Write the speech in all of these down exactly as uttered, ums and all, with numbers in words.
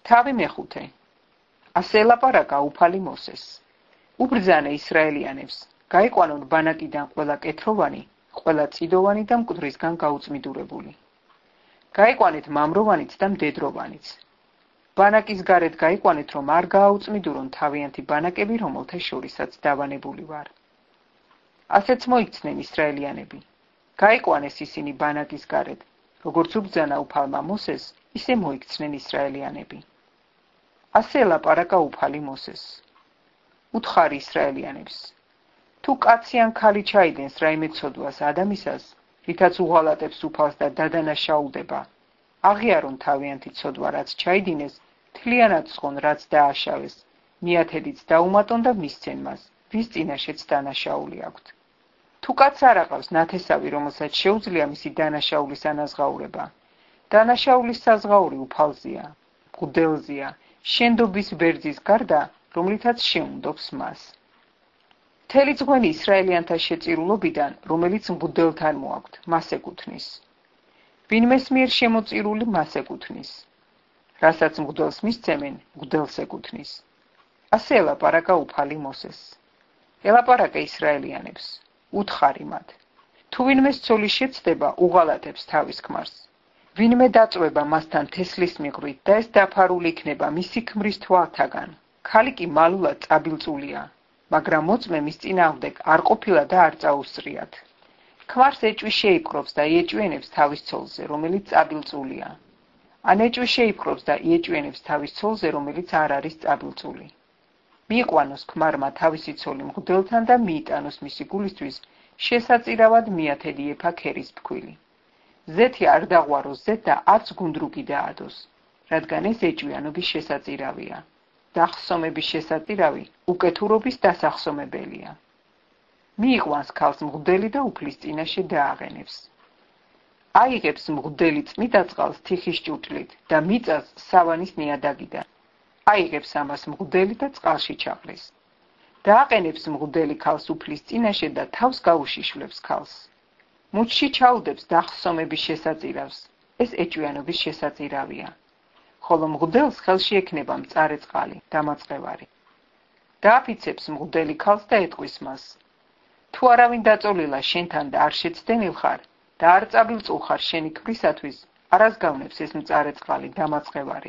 თავი მეხუთე. ასე ელაპარაკა უფალი მოსეს. უბრძანა ისრაელიანებს, გაიყვანონ ბანაკიდან ყველა კეთროვანი, ყველა წიდოვანი და მკვდრისგან გაუწმიდურებული. გაიყვანეთ მამროვანიც და მდედროვანიც. ბანაკის გარეთ გაიყვანეთ, რომ არ გააუწმიდურონ თავიანთი ბანაკები, რომელთა შორისაც დავანებული ვარ. ასეც მოიქცნენ ისრაელიანები. გაიყვანეს ისინი ბანაკის გარეთ, როგორც უბრძანა უფალმა მოსეს, ისე მოიქცნენ ისრაელიანები. ასე ელაპარაკა უფალი მოსეს. უთხარი ისრაელიანებს. თუ კაცი ან ქალი ჩაიდენს რაიმე ცოდვას ადამიანს, რითაც უღალატებს უფალს და დადანაშაულდება, აღიარონ თავიანთი ცოდვა, რაც ჩაიდინეს, თლიანად სხონ, რაც დააშავეს, მიათედიც დაუმატონ და მისცენ მას, ვის წინაშეც დანაშაული აქვთ. თუ კაც არ აყავს ნათესავი, რომელსაც შეუძლია მისი დანაშაულის ანაზღაურება, დანაშაულის საზღაური უფალზეა, მღვდელზეა, შენდობის ბერძის გარდა, რომლითაც შეუნდობს მას. მთელი ძღვენი ისრაელიანთა შეწირულობიდან, რომელიც მღვდელთან მოაქვთ, მას ეკუთვნის. ვინმეს მიერ შემოწირული მას ეკუთვნის. რასაც მღვდელს მისცემენ, მღვდელს ეკუთვნის. ასე ელაპარაკა უფალი მოსეს. ელაპარაკა ისრაელიანებს, უთხარი მათ. თუ ვინმეს ცოლი შეცდება, უღალატებს თავის ქმარს. ვინმე დაწვება მასთან თესლის მიღვრით და ეს დაფარული იქნება მისი ქმრის თვალთაგან. ქალი კი მალულად წაბილწულია, მაგრამ მოწმე მის წინააღმდეგ არ ყოფილა და არ წაუსწრიათ. ქმარს ეჭვი შეიპყრობს და იეჭვენებს თავის ცოლზე, რომელიც წაბილწულია. ან ეჭვი შეიპყრობს და იეჭვენებს თავის ცოლზე, რომელიც არ არის წაბილწული. მიიყვანოს ქმარმა თავისი ცოლი მღვდელთან და მიიტანოს მისი გულისთვის შესაწირავად მიათედი ეფა ქერის ფქვილი. ზეთი არ დაღვაროს ზეთ და არც გუნდრუკი დაადოს, რადგან ეს ეჭვიანობის შესაწირავია. დახსომების შესაწირავი უკეთურობის დასახსომებელია. მიიყვანს ქალს მღვდელი და უფლის წინაშე დააღენებს. აიღებს მღვდელი წმიდა წყალს თიხის ჭურჭლით და მიწას სავანის ნიადაგიდან. აიღებს ამას მღვდელი და წყალში ჩაყრის. დააყენებს მღვდელი ქალს უფლის წინაშე და თავს გაუშიშვლებს ქალს. მუჩში ჩაუდებს დახსომების შესაწირავს. ეს ეჭვიანობის შესაწირავია. ხოლო მღვდელს ხელში ექნება მწარე წყალი, დამაწყევარი. დააფიცებს მღვდელი ქალს და ეტყვის მას. თუ არავინ დაწოლილა შენთან და არ შეცდენილ ხარ და არ წაბილწულ ხარ შენი ქმრისათვის, არას გავნებს ეს მწარე წყალი, დამაწყევარი.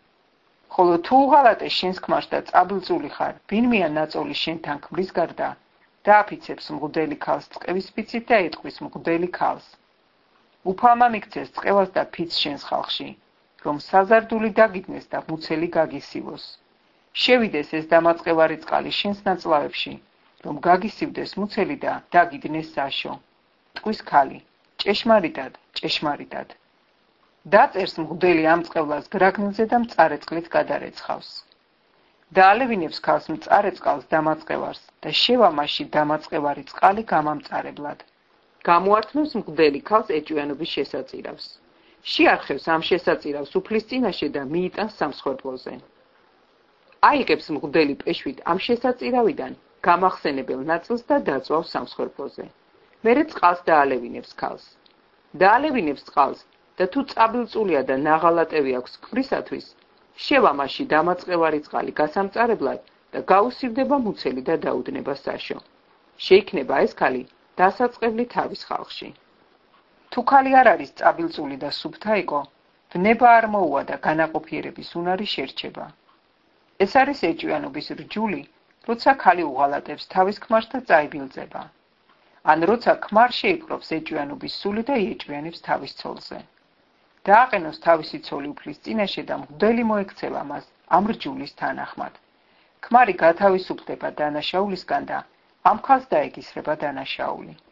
ხოლო თუ უღალატეს შენს ქმარს და წაბილწული ხარ, ვინმეა ნაწოლი შენთან ქმრის გარდა, დააფიცებს მღვდელი ქალს წყევის ფიცით და ეტყვის მღვდელი ქალს. უფალმა მიქცეს წყევას და ფიცს შენს ხალხში, რომ საზარდული დაგიდნენ და მუცელი გაგისივოს. შევიდეს ეს დამაწყევარი წყალი შენს ნაწლავებში, რომ გაგისივდეს მუცელი და დაგიდნენ საშო. ტყვის ქალი, ჭეშმარიტად, ჭეშმარიტად. დაწერს მღვდელი ამ წყევლას გრაგნილზე და მწარე წყლით გადარეცხავს. დაალევინებს ქალს მწარე წყალს დამაწყევარს და შევა მასში დამაწყევარი წყალი გამამწარებლად. გამოართმევს მღვდელი ქალს ეჭვიანობის შესაწირავს. შეარხევს ამ შესაწირავს უფლის წინაშე და მიიტანს სამსხვერპლოზე. აიღებს მღვდელი პეშვით ამ შესაწირავიდან გამახსენებელ ნაწილს და დაწვავს სამსხვერპლოზე. მერე წყალს დაალევინებს ქალს. დაალევინებს წყალს და თუ წაბილწულია და ნაღალატევი აქვს ქმრისათვის, შევა მასში დამაწყევარი წყალი გასამწარებლად და გაუსივდება მუცელი და დაუდნება საშო. შეიქმნება ეს ქალი დასაწყებლი თავის ხალხში. თუ ქალი არ არის წაბილწული და სუფთა იყო, ბნება არ მოუვა და განაყოფიერების უნარი შერჩება. ეს არის ეჭვიანობის რჯული, როცა ქალი უღალატებს თავის ქმარს და წაიბილძება. ან როცა ქმარ შეიპყრობს ეჭვიანობის სული და იეჭვიანებს თავის ცოლზე. დააყენოს თავისი ცოლი უფლის წინაშე და მღვდელი მოექცევა მას ამ რჯულის თანახმად. ქმარი გათავისუფლდება დანაშაულისგან და ამ ქალს დაეკისრება დანაშაული.